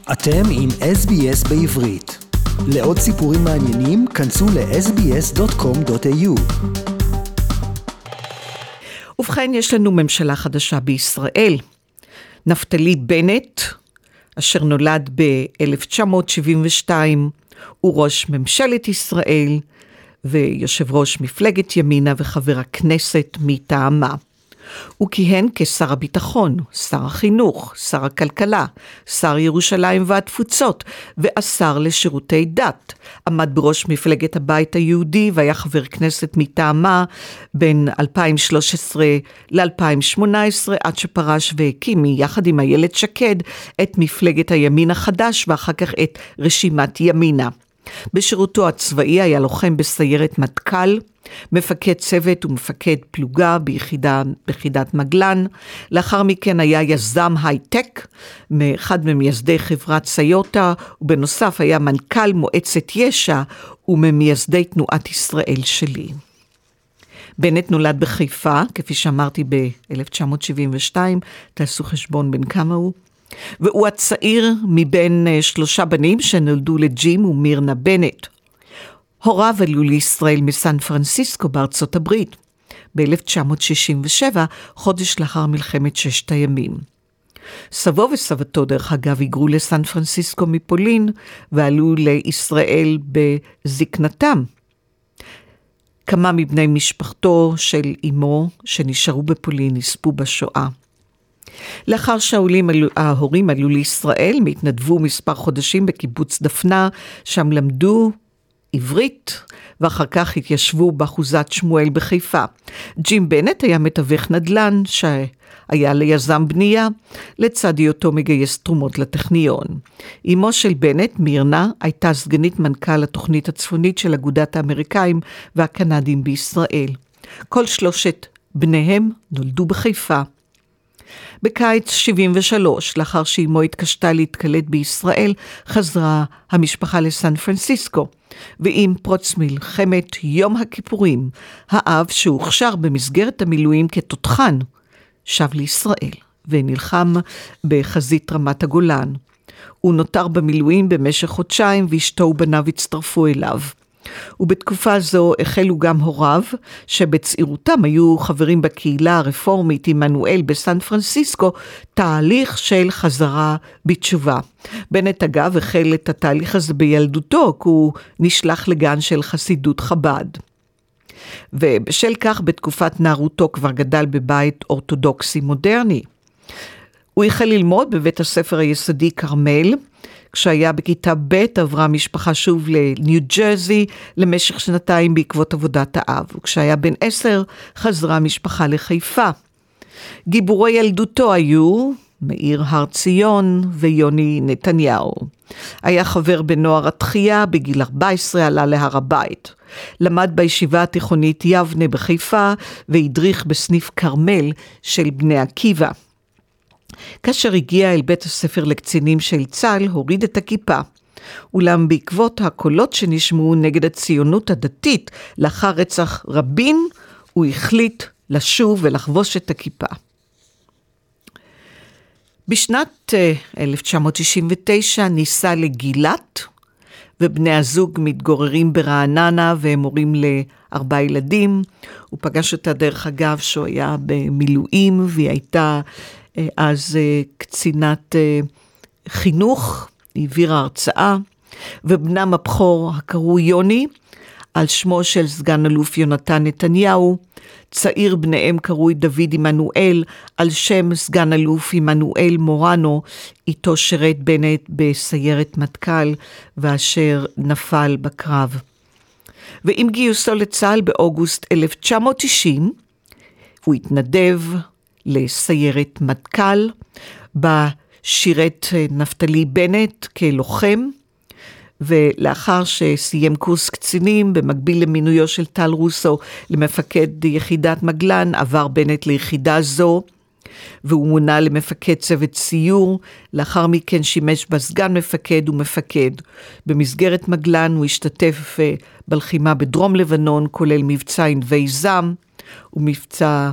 אתם עם SBS בעברית. לעוד סיפורים מעניינים, כנסו ל-sbs.com.au. ובכן, יש לנו ממשלה חדשה בישראל. נפתלי בנט, אשר נולד ב-1972, הוא ראש ממשלת ישראל ויושב ראש מפלגת ימינה וחבר הכנסת מטעמה. הוא כיהן כשר הביטחון, שר החינוך, שר הכלכלה, שר ירושלים והתפוצות והשר לשירותי דת. עמד בראש מפלגת הבית היהודי והיה חבר כנסת מטעמה בין 2013 ל-2018 עד שפרש והקים יחד עם איילת שקד את מפלגת הימין החדש ואחר כך את רשימת ימינה. בשירותו הצבאי היה לוחם בסיירת מטכ"ל, מפקד צוות ומפקד פלוגה ביחידת מגלן. לאחר מכן היה יזם הייטק, מאחד ממייסדי חברת סיוטה, ובנוסף היה מנכ"ל מועצת יש"ע וממייסדי תנועת ישראל שלי. בנט נולד בחיפה, כפי שאמרתי ב-1972, תעשו חשבון בין כמה הוא. והוא הצעיר מבין 3 בנים שנולדו לג'ים ומירנה בנט. הוריו עלו לישראל מסן פרנסיסקו בארצות הברית, ב-1967, חודש לאחר מלחמת 6 הימים. סבו וסבתו דרך אגב היגרו לסן פרנסיסקו מפולין, ועלו לישראל בזקנתם. כמה מבני משפחתו של אמו שנשארו בפולין נספו בשואה. לאחר שההורים עלו לישראל, התנדבו מספר חודשים בקיבוץ דפנה, שם למדו עברית, ואחר כך התיישבו באחוזת שמואל בחיפה. ג'ים בנט היה מתווך נדל"ן שהיה ליזם בנייה, לצד היותו מגייס תרומות לטכניון. אמו של בנט, מירנה, הייתה סגנית מנכ"ל התוכנית הצפונית של אגודת האמריקאים והקנדים בישראל. כל 3 בניהם נולדו בחיפה. בקיץ 73, לאחר שאמו התקשתה להתקלט בישראל, חזרה המשפחה לסן פרנסיסקו, ועם פרוץ מלחמת יום הכיפורים, האב שהוכשר במסגרת המילואים כתותחן, שב לישראל ונלחם בחזית רמת הגולן. הוא נותר במילואים במשך חודשיים, ואשתו ובניו הצטרפו אליו. ובתקופה זו החלו גם הוריו, שבצעירותם היו חברים בקהילה הרפורמית עמנואל בסן פרנסיסקו, תהליך של חזרה בתשובה. בנט אגב החל את התהליך הזה בילדותו, כי הוא נשלח לגן של חסידות חב"ד. ובשל כך בתקופת נערותו כבר גדל בבית אורתודוקסי מודרני. הוא החל ללמוד בבית הספר היסודי קרמל, כשהיה בכיתה ב' עברה המשפחה שוב לניו ג'רזי למשך 2 בעקבות עבודת האב, וכשהיה בן 10 חזרה המשפחה לחיפה. גיבורי ילדותו היו מאיר הר ציון ויוני נתניהו. היה חבר בנוער התחייה, בגיל 14 עלה להר הבית. למד בישיבה התיכונית יבנה בחיפה והדריך בסניף קרמל של בני עקיבא. כאשר הגיע אל בית הספר לקצינים של צה"ל, הוריד את הכיפה. אולם בעקבות הקולות שנשמעו נגד הציונות הדתית לאחר רצח רבין, הוא החליט לשוב ולחבוש את הכיפה. בשנת 1999 ניסה לגילת, ובני הזוג מתגוררים ברעננה והם הורים ל4 ילדים. הוא פגש אותה דרך אגב שהוא היה במילואים, והיא הייתה אז קצינת חינוך, העבירה הרצאה, ובנם הבכור הקראו יוני, על שמו של סגן אלוף יונתן נתניהו. צעיר בניהם קראו דוד עמנואל, על שם סגן אלוף עמנואל מורנו, איתו שירת בנט בסיירת מטכ"ל, ואשר נפל בקרב. ועם גיוסו לצה"ל באוגוסט 1990, הוא התנדב לסיירת מטכ"ל, בה שירת נפתלי בנט כלוחם, ולאחר שסיים קורס קצינים, במקביל למינויו של טל רוסו למפקד יחידת מגלן, עבר בנט ליחידה זו, והוא מונה למפקד צוות סיור. לאחר מכן שימש בסגן מפקד ומפקד. במסגרת מגלן הוא השתתף בלחימה בדרום לבנון, כולל מבצע ענבי זעם ומבצע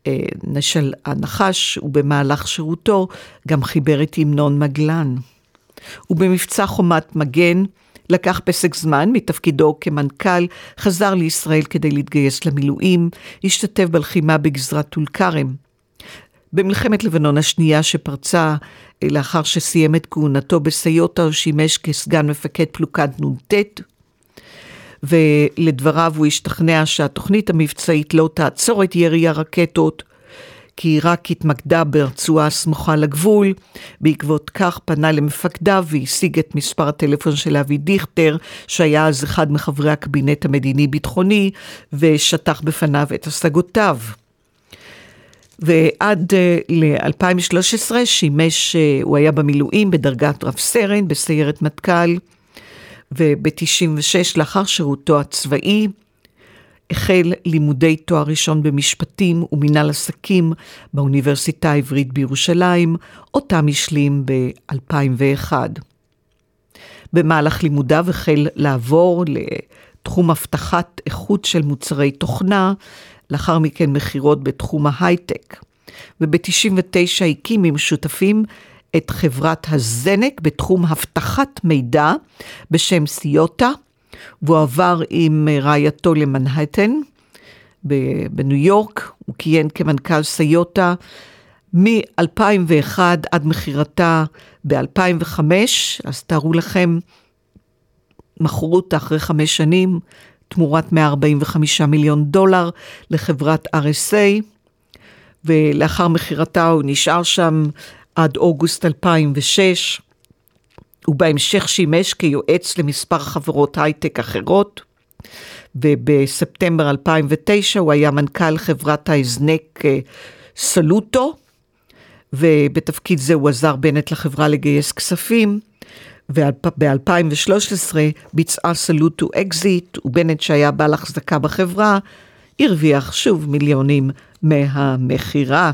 נשל הנחש, ובמהלך שירותו גם חיבר את המנון מגלן. ובמבצע חומת מגן לקח פסק זמן מתפקידו כמנכ"ל, חזר לישראל כדי להתגייס למילואים, השתתף בלחימה בגזרת טול כרם. במלחמת לבנון השנייה שפרצה לאחר שסיים את כהונתו בסיוטה, הוא שימש כסגן מפקד פלוגת נ"ט, ולדבריו הוא השתכנע שהתוכנית המבצעית לא תעצור את ירי הרקטות, כי היא רק התמקדה ברצועה הסמוכה לגבול. בעקבות כך פנה למפקדיו והשיג את מספר הטלפון של אבי דיכטר, שהיה אז אחד מחברי הקבינט המדיני-ביטחוני, ושטח בפניו את השגותיו. ועד ל-2013 שימש, הוא היה במילואים בדרגת רב סרן בסיירת מטכ"ל, וב-96 לאחר שירותו הצבאי, החל לימודי תואר ראשון במשפטים ומנהל עסקים באוניברסיטה העברית בירושלים, אותם השלים ב-2001. במהלך לימודיו החל לעבור לתחום הבטחת איכות של מוצרי תוכנה, לאחר מכן מחירות בתחום ההייטק. וב-99 הקים עם שותפים את חברת הזנק בתחום הבטחת מידע בשם סיוטה, והוא עבר עם רעייתו למנהטן בניו יורק. הוא כיהן כמנכ"ל סיוטה מ-2001 עד מחירתה ב-2005, אז תארו לכם, מכרו אותה אחרי 5 שנים, תמורת $145 מיליון לחברת RSA, ולאחר מחירתה הוא נשאר שם עד אוגוסט 2006, ובהמשך שימש כיועץ למספר חברות הייטק אחרות, ובספטמבר 2009 הוא היה מנכ"ל חברת ההזנק סלוטו, ובתפקיד זה הוא עזר בנט לחברה לגייס כספים, וב-2013 ביצעה סלוטו אקזיט, ובנט שהיה בעל החזקה בחברה, הרוויח שוב מיליונים מהמחירה.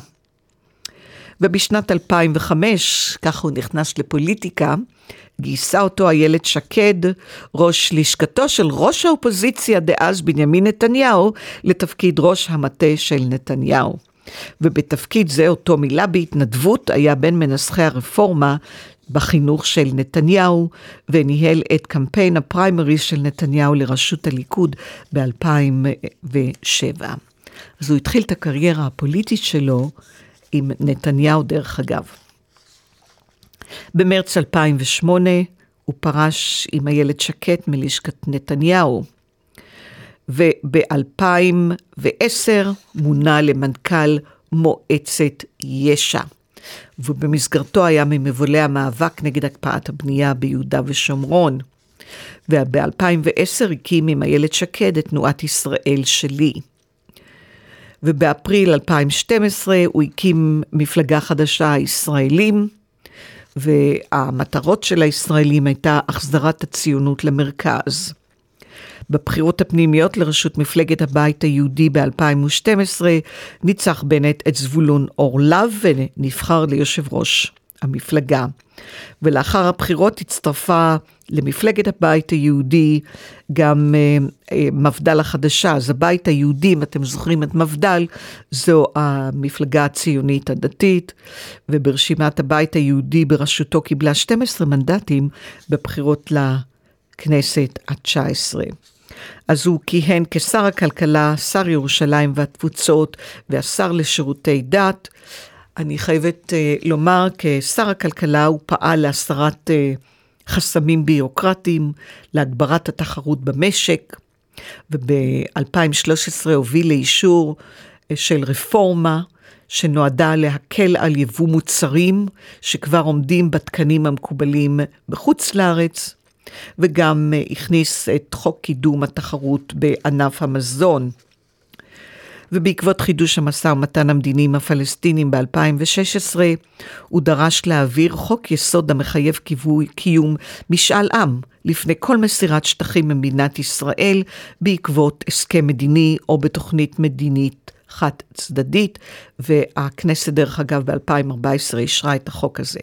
ובשנת 2005, כך הוא נכנס לפוליטיקה, גייסה אותו איילת שקד, ראש לשכתו של ראש האופוזיציה דאז בנימין נתניהו, לתפקיד ראש המטה של נתניהו. ובתפקיד זה אותו מילה בהתנדבות, היה בין מנסחי הרפורמה בחינוך של נתניהו, וניהל את קמפיין הפריימריז של נתניהו לראשות הליכוד ב-2007. אז הוא התחיל את הקריירה הפוליטית שלו עם נתניהו דרך אגב. במרץ 2008 הוא פרש עם איילת שקד מלשכת נתניהו, וב-2010 מונה למנכ"ל מועצת יש"ע, ובמסגרתו היה ממובילי המאבק נגד הקפאת הבנייה ביהודה ושומרון, וב-2010 הקים עם איילת שקד את תנועת ישראל שלי. ובאפריל 2012 הוא הקים מפלגה חדשה, הישראלים, והמטרות של הישראלים הייתה החזרת הציונות למרכז. בבחירות הפנימיות לראשות מפלגת הבית היהודי ב-2012, ניצח בנט את זבולון אורלב ונבחר ליושב ראש המפלגה. ולאחר הבחירות הצטרפה למפלגת הבית היהודי גם מפד"ל החדשה. אז הבית היהודי, אם אתם זוכרים את מפד"ל, זו המפלגה הציונית הדתית, וברשימת הבית היהודי בראשותו קיבלה 12 מנדטים בבחירות לכנסת ה-19. אז הוא כיהן כשר הכלכלה, שר ירושלים והתפוצות, והשר לשירותי דת. אני חייבת לומר, כשר הכלכלה הוא פעל להסרת חסמים בירוקרטיים, להגברת התחרות במשק, וב-2013 הוביל לאישור של רפורמה שנועדה להקל על יבוא מוצרים שכבר עומדים בתקנים המקובלים בחוץ לארץ, וגם הכניס את חוק קידום התחרות בענף המזון. ובעקבות חידוש המשא ומתן המדיני עם הפלסטינים ב-2016, הוא דרש להעביר חוק יסוד המחייב קיום משאל עם לפני כל מסירת שטחים ממדינת ישראל, בעקבות הסכם מדיני או בתוכנית מדינית חד צדדית, והכנסת דרך אגב ב-2014 אישרה את החוק הזה.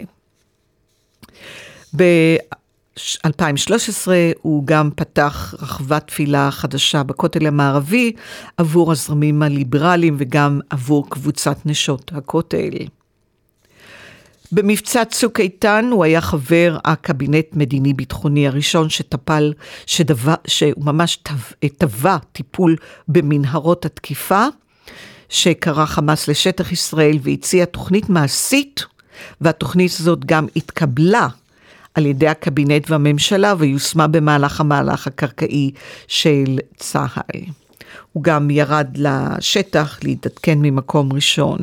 ב-2013 הוא גם פתח רחבת תפילה חדשה בכותל המערבי עבור הזרמים הליברליים וגם עבור קבוצת נשות הכותל. במבצע צוק איתן הוא היה חבר הקבינט מדיני ביטחוני הראשון שהוא ממש טבע טיפול במנהרות התקיפה, שקרא חמאס לשטח ישראל והציע תוכנית מעשית, והתוכנית הזאת גם התקבלה על ידי הקבינט והממשלה ויושמה במהלך המהלך הקרקעי של צה"ל. הוא גם ירד לשטח להתעדכן ממקום ראשון.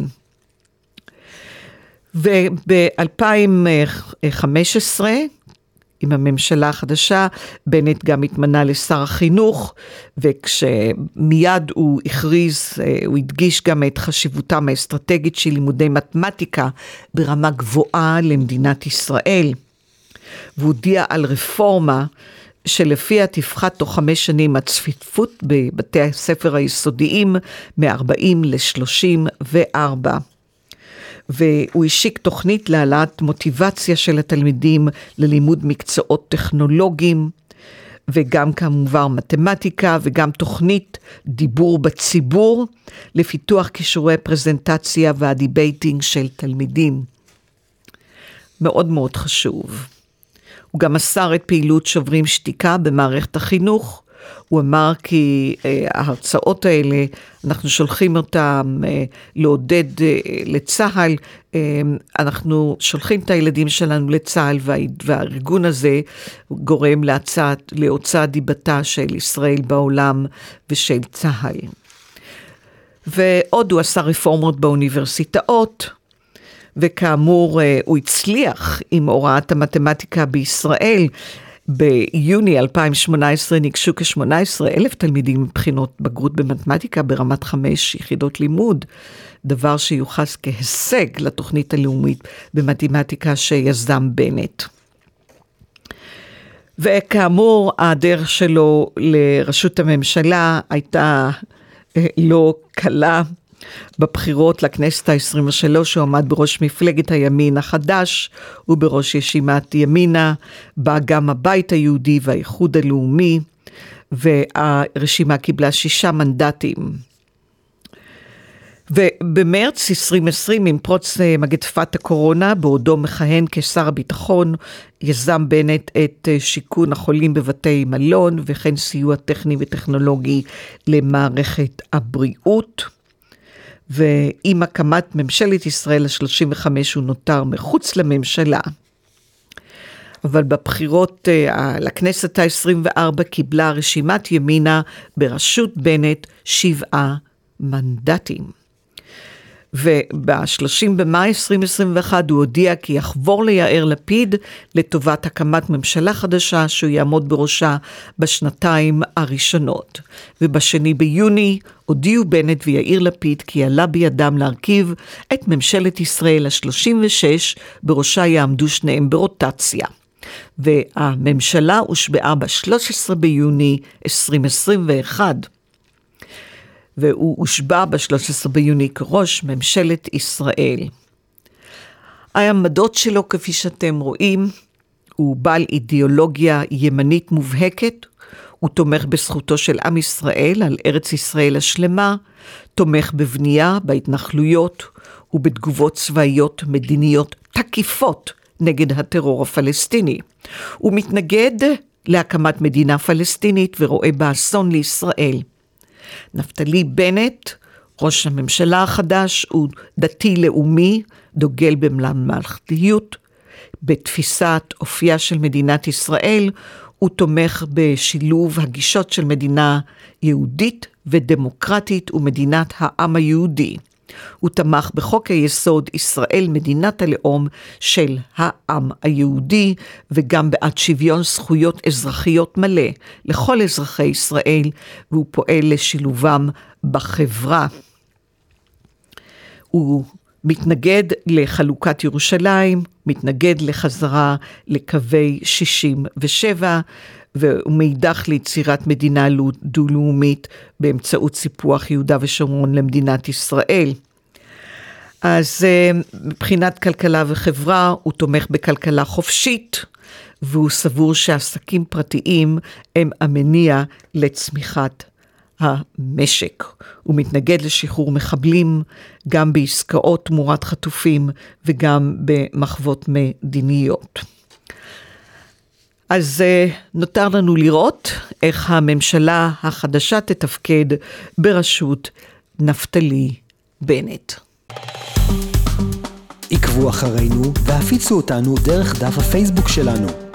וב-2015, עם הממשלה החדשה, בנט גם התמנה לשר החינוך, וכשמיד הוא הדגיש גם את חשיבותם האסטרטגית של לימודי מתמטיקה ברמה גבוהה למדינת ישראל. והוא הודיע על רפורמה שלפיה תפחת תוך 5 שנים הצפיפות בבתי הספר היסודיים מ-40 ל-34. והוא השיק תוכנית להעלאת מוטיבציה של התלמידים ללימוד מקצועות טכנולוגיים, וגם כמובן מתמטיקה, וגם תוכנית דיבור בציבור, לפיתוח כישורי פרזנטציה והדיבייטינג של תלמידים. מאוד מאוד חשוב. הוא גם אסר את פעילות שוברים שתיקה במערכת החינוך. הוא אמר כי ההרצאות האלה, אנחנו שולחים אותם לעודד לצהל, אנחנו שולחים את הילדים שלנו לצהל, והארגון הזה גורם להוצאת דיבתה של ישראל בעולם ושל צהל. ועוד הוא עשה רפורמות באוניברסיטאות, וכאמור הוא הצליח עם הוראת המתמטיקה בישראל. ביוני 2018 ניגשו כ-18,000 תלמידים מבחינות בגרות במתמטיקה ברמת 5 יחידות לימוד, דבר שיוחס כהישג לתוכנית הלאומית במתמטיקה שיזם בנט. וכאמור, הדרך שלו לראשות הממשלה הייתה לא קלה. בבחירות לכנסת ה-23 הוא עמד בראש מפלגת הימין החדש ובראש ישימת ימינה, בא גם הבית היהודי והאיחוד הלאומי, והרשימה קיבלה 6 מנדטים. ובמרץ 2020, עם פרוץ מגפת הקורונה, בעודו מכהן כשר הביטחון, יזם בנט את שיכון החולים בבתי מלון, וכן סיוע טכני וטכנולוגי למערכת הבריאות. ועם הקמת ממשלת ישראל ה-35 הוא נותר מחוץ לממשלה. אבל בבחירות לכנסת ה-24 קיבלה רשימת ימינה בראשות בנט 7 מנדטים. וב-30 במאי 2021 הוא הודיע כי יחבור ליאיר לפיד לטובת הקמת ממשלה חדשה שהוא יעמוד בראשה בשנתיים הראשונות. ובשני ביוני הודיעו בנט ויאיר לפיד כי עלה בידם להרכיב את ממשלת ישראל ה-36, בראשה יעמדו שניהם ברוטציה. והממשלה הושבעה ב-13 ביוני 2021. והוא הושבע ב-13 ביוני כראש ממשלת ישראל. העמדות שלו, כפי שאתם רואים, הוא בעל אידיאולוגיה ימנית מובהקת, הוא תומך בזכותו של עם ישראל על ארץ ישראל השלמה, תומך בבנייה, בהתנחלויות ובתגובות צבאיות מדיניות תקיפות נגד הטרור הפלסטיני. הוא מתנגד להקמת מדינה פלסטינית ורואה באסון לישראל. נפתלי בנט, ראש הממשלה החדש, הוא דתי לאומי, דוגל בממלכתיות, בתפיסת אופייה של מדינת ישראל, הוא תומך בשילוב הגישות של מדינה יהודית ודמוקרטית ומדינת העם היהודי. הוא תמך בחוק היסוד ישראל מדינת הלאום של העם היהודי, וגם בעד שוויון זכויות אזרחיות מלא לכל אזרחי ישראל, והוא פועל לשילובם בחברה. הוא מתנגד לחלוקת ירושלים, מתנגד לחזרה לקווי 67, ומאידך ליצירת מדינה דו-לאומית באמצעות סיפוח יהודה ושומרון למדינת ישראל. אז מבחינת כלכלה וחברה, הוא תומך בכלכלה חופשית, והוא סבור שעסקים פרטיים הם המניע לצמיחת המשק. הוא מתנגד לשחרור מחבלים, גם בעסקאות תמורת חטופים וגם במחוות מדיניות. אז נותר לנו לראות איך הממשלה החדשה תתפקד בראשות נפתלי בנט. עקבו אחרינו והפיצו אותנו דרך דף הפייסבוק שלנו.